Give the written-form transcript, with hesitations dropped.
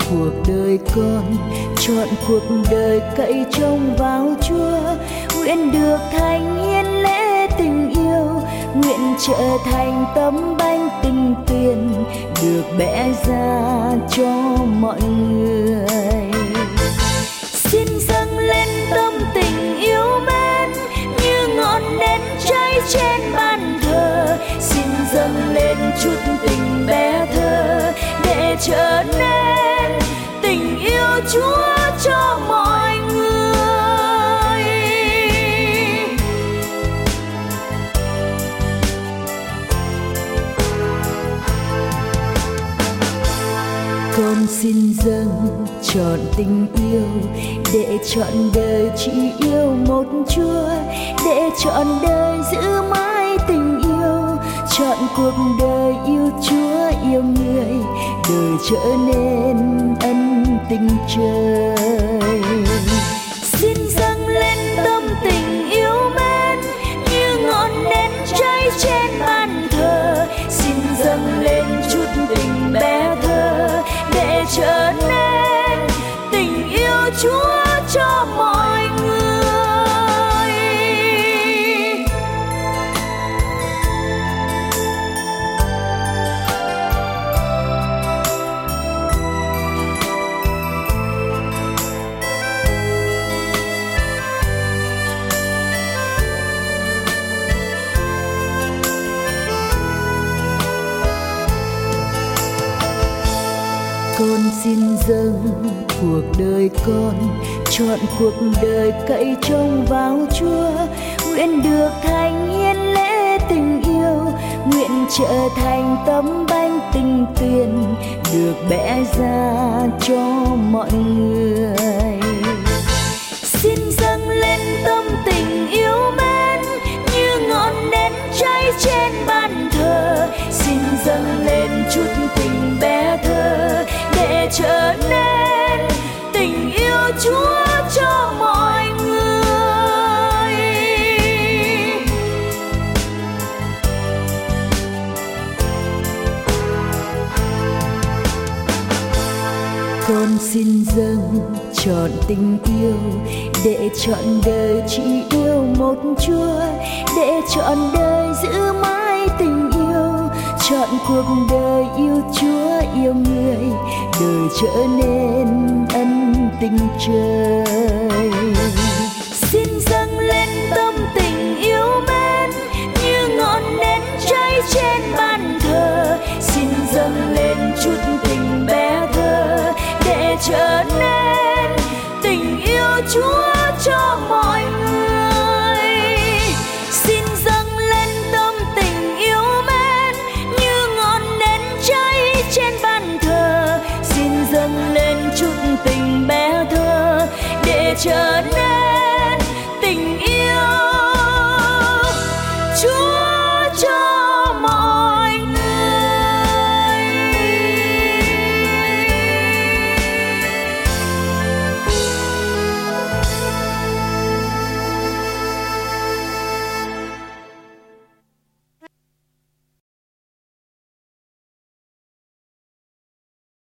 cuộc đời con, chọn cuộc đời cậy trông vào Chúa. Nguyện được thành hiến lễ tình yêu, nguyện trở thành tấm bánh tình tuyền được bẽ ra cho mọi người. Xin dâng lên tâm tình yêu mến như ngọn nến cháy trên bàn thờ. Xin dâng lên chút tình bé thơ để trở nên tình yêu Chúa cho mọi người. Con xin dâng trọn tình yêu để trọn đời chỉ yêu một Chúa, để trọn đời giữ mãi tình yêu, trọn cuộc đời yêu Chúa yêu người, đời trở nên ân tình trời. Xin dâng lên tâm tình yêu mến như ngọn nến cháy trên bàn thờ. Xin dâng lên chút tình bé thơ để trở nên tình yêu Chúa cho mọi người. Con xin dâng cuộc đời con, chọn cuộc đời cậy trông vào Chúa. Nguyện được thành hiến lễ tình yêu, nguyện trở thành tấm bánh tình tuyền được bẽ ra cho mọi người. Xin dâng lên tâm tình yêu mến như ngọn nến cháy trên bàn thờ. Xin dâng lên chút tình bé thơ để trở nên tình yêu Chúa cho mọi người. Con xin dâng trọn tình yêu để trọn đời chỉ yêu một Chúa, để trọn đời giữ mãi tình yêu, trọn cuộc đời yêu Chúa yêu người, đời trở nên ân tình trời. Xin dâng lên tâm tình yêu mến như ngọn nến cháy trên bàn thờ. Xin dâng lên chút tình bé thơ để trở nên tình yêu Chúa cho mọi người. Xin dâng lên tâm tình yêu mến như ngọn nến cháy trên bàn thờ. Xin dâng lên chút tình bé thơ để trở nên